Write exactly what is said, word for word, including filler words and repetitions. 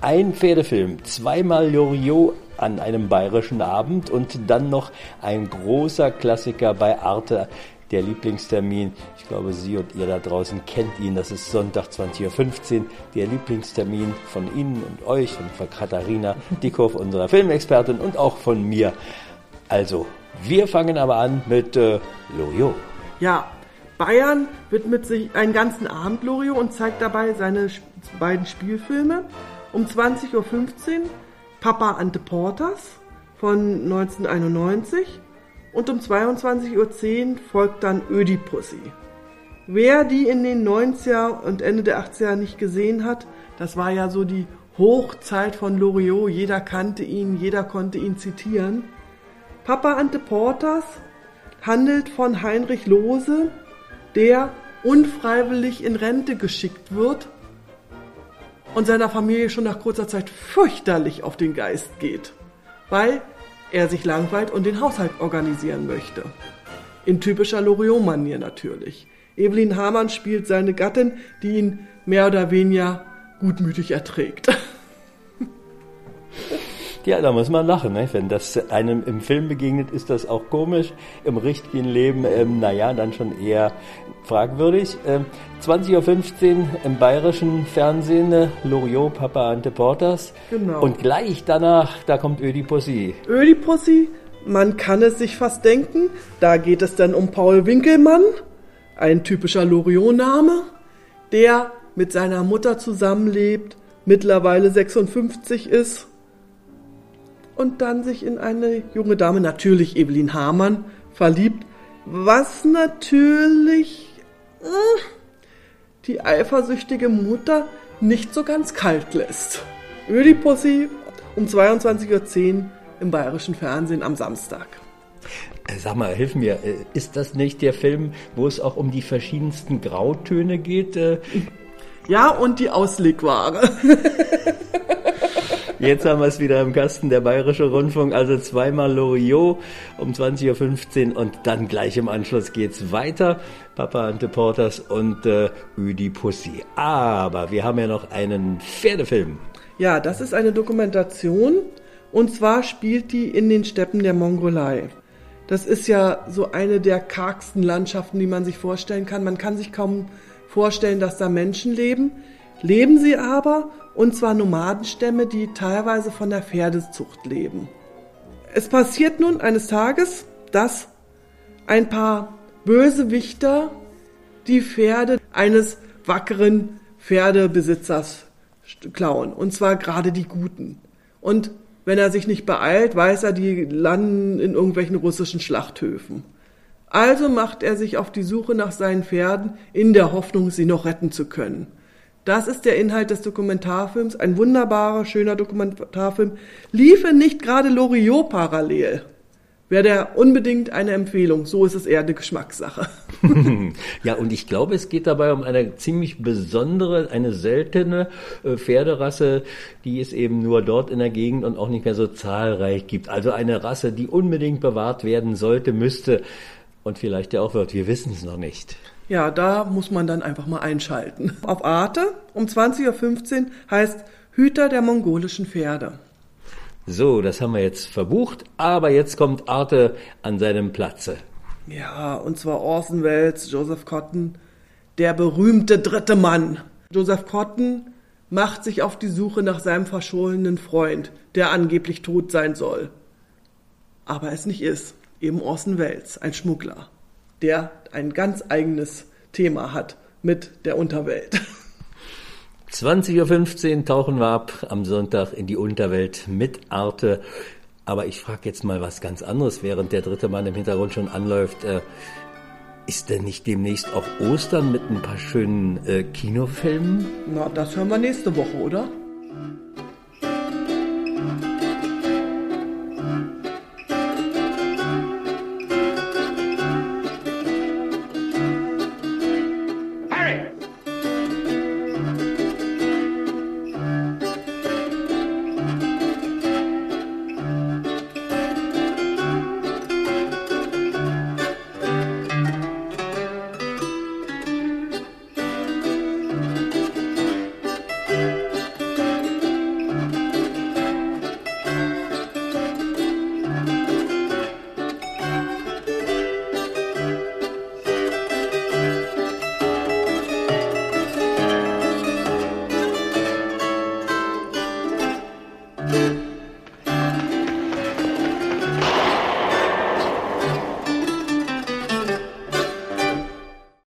Ein Pferdefilm, zweimal Loriot an einem bayerischen Abend und dann noch ein großer Klassiker bei Arte, der Lieblingstermin. Ich glaube, Sie und ihr da draußen kennt ihn. Das ist Sonntag zwanzig Uhr fünfzehn, der Lieblingstermin von Ihnen und euch und von Katharina Dickhoff, unserer Filmexpertin, und auch von mir. Also, wir fangen aber an mit äh, Loriot. Ja, Bayern widmet sich einen ganzen Abend Loriot und zeigt dabei seine beiden Spielfilme. Um zwanzig Uhr fünfzehn Papa Ante Portas von neunzehnhunderteinundneunzig und um zweiundzwanzig Uhr zehn folgt dann Ödipussy. Wer die in den neunziger und Ende der achtziger nicht gesehen hat, das war ja so die Hochzeit von Loriot, jeder kannte ihn, jeder konnte ihn zitieren. Papa Ante Portas handelt von Heinrich Lohse, der unfreiwillig in Rente geschickt wird und seiner Familie schon nach kurzer Zeit fürchterlich auf den Geist geht, weil er sich langweilt und den Haushalt organisieren möchte. In typischer Loriot-Manier natürlich. Evelyn Hamann spielt seine Gattin, die ihn mehr oder weniger gutmütig erträgt. Ja, da muss man lachen, ne? Wenn das einem im Film begegnet, ist das auch komisch. Im richtigen Leben, ähm, naja, dann schon eher fragwürdig. Ähm, zwanzig Uhr fünfzehn im bayerischen Fernsehen, äh, Loriot, Papa Ante Portas. Genau. Und gleich danach, da kommt Ödipussy. Ödipussy, man kann es sich fast denken, da geht es dann um Paul Winkelmann, ein typischer Loriot-Name, der mit seiner Mutter zusammenlebt, mittlerweile sechsundfünfzig ist, und dann sich in eine junge Dame, natürlich Evelyn Hamann, verliebt, was natürlich äh, die eifersüchtige Mutter nicht so ganz kalt lässt. Ödipussy um zweiundzwanzig Uhr zehn im bayerischen Fernsehen am Samstag. Sag mal, hilf mir, ist das nicht der Film, wo es auch um die verschiedensten Grautöne geht? Ja, und die Auslegware. Jetzt haben wir es wieder im Kasten, der Bayerische Rundfunk, also zweimal Loriot um zwanzig Uhr fünfzehn und dann gleich im Anschluss geht's weiter. Papa Ante Portas und äh, Ödipussy. Aber wir haben ja noch einen Pferdefilm. Ja, das ist eine Dokumentation und zwar spielt die in den Steppen der Mongolei. Das ist ja so eine der kargsten Landschaften, die man sich vorstellen kann. Man kann sich kaum vorstellen, dass da Menschen leben. Leben sie aber, und zwar Nomadenstämme, die teilweise von der Pferdezucht leben. Es passiert nun eines Tages, dass ein paar Bösewichter die Pferde eines wackeren Pferdebesitzers klauen, und zwar gerade die Guten. Und wenn er sich nicht beeilt, weiß er, die landen in irgendwelchen russischen Schlachthöfen. Also macht er sich auf die Suche nach seinen Pferden in der Hoffnung, sie noch retten zu können. Das ist der Inhalt des Dokumentarfilms, ein wunderbarer, schöner Dokumentarfilm. Liefe nicht gerade Loriot parallel, wäre der unbedingt eine Empfehlung. So ist es eher eine Geschmackssache. Ja, und ich glaube, es geht dabei um eine ziemlich besondere, eine seltene äh, Pferderasse, die es eben nur dort in der Gegend und auch nicht mehr so zahlreich gibt. Also eine Rasse, die unbedingt bewahrt werden sollte, müsste und vielleicht ja auch wird. Wir wissen es noch nicht. Ja, da muss man dann einfach mal einschalten. Auf Arte um zwanzig Uhr fünfzehn heißt Hüter der mongolischen Pferde. So, das haben wir jetzt verbucht, aber jetzt kommt Arte an seinem Platze. Ja, und zwar Orson Welles, Joseph Cotten, der berühmte dritte Mann. Joseph Cotten macht sich auf die Suche nach seinem verschollenen Freund, der angeblich tot sein soll. Aber es nicht ist. Eben Orson Welles, ein Schmuggler, der ein ganz eigenes Thema hat mit der Unterwelt. zwanzig Uhr fünfzehn tauchen wir ab am Sonntag in die Unterwelt mit Arte. Aber ich frage jetzt mal was ganz anderes, während der dritte Mann im Hintergrund schon anläuft. Äh, ist denn nicht demnächst auch Ostern mit ein paar schönen äh, Kinofilmen? Na, das hören wir nächste Woche, oder?